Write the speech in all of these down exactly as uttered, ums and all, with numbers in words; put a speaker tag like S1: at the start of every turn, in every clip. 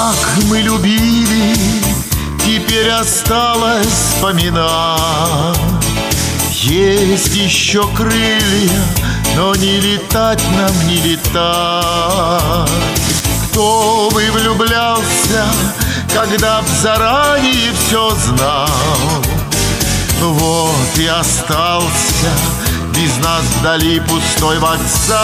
S1: Как мы любили, теперь осталось вспоминать. Есть еще крылья, но не летать нам, не летать. Кто бы влюблялся, когда б заранее все знал. Вот и остался без нас вдали пустой вокзал.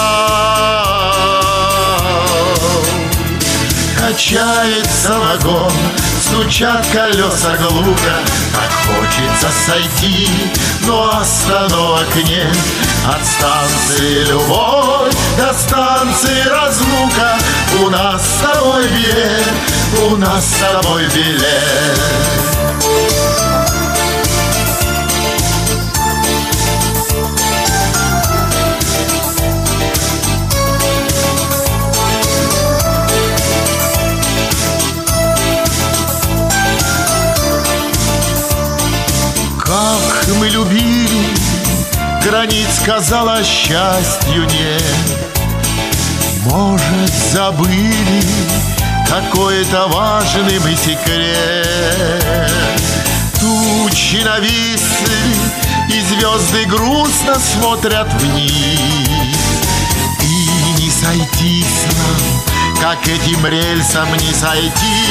S1: Качается вагон, стучат колеса глухо. Так хочется сойти, но остановок нет. От станции любовь до станции разлука. У нас с тобой билет, у нас с тобой билет. Как мы любили, границ, казалось, счастью нет. Может, забыли какой-то важный мы секрет. Тучи нависли, и звезды грустно смотрят вниз. И не сойтись нам, как этим рельсам не сойти.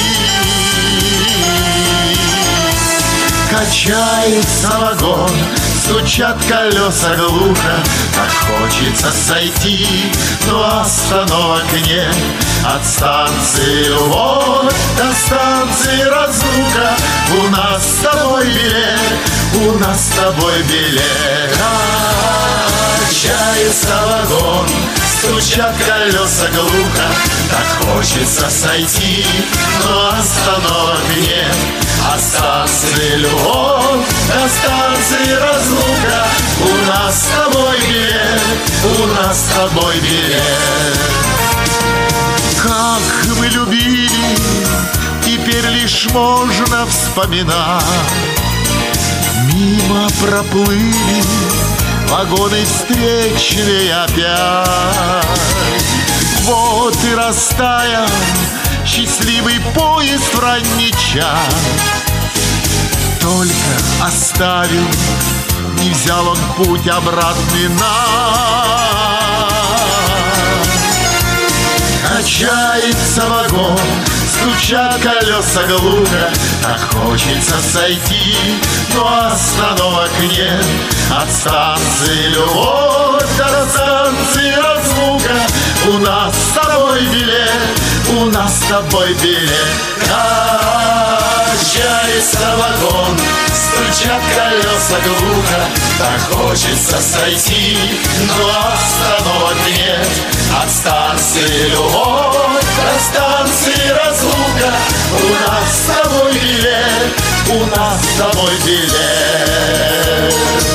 S1: Качается вагон, стучат колеса глухо. Так хочется сойти, но остановок нет. От станции любовь до станции разлука. У нас с тобой билет, у нас с тобой билет. Качается вагон, стучат колеса глухо. Так хочется сойти, но остановок нет. От станции любовь до станции разлука. У нас с тобой билет, у нас с тобой билет. Как мы любили, теперь лишь можно вспоминать. Мимо проплыли вагоны встречные опять. Вот и растаял счастливый поезд в ранний час. Только оставил, не взял он путь обратный нас. Качается вагон, стучат колеса глухо. Так хочется сойти, но остановок нет. От станции любовь до станции разлука. У нас с тобой билет, у нас с тобой билет. Качается вагон, стучат колеса глухо. Так хочется сойти, но остановок нет. От станции любовь до станции разлука. У нас с тобой билет, у нас с тобой билет.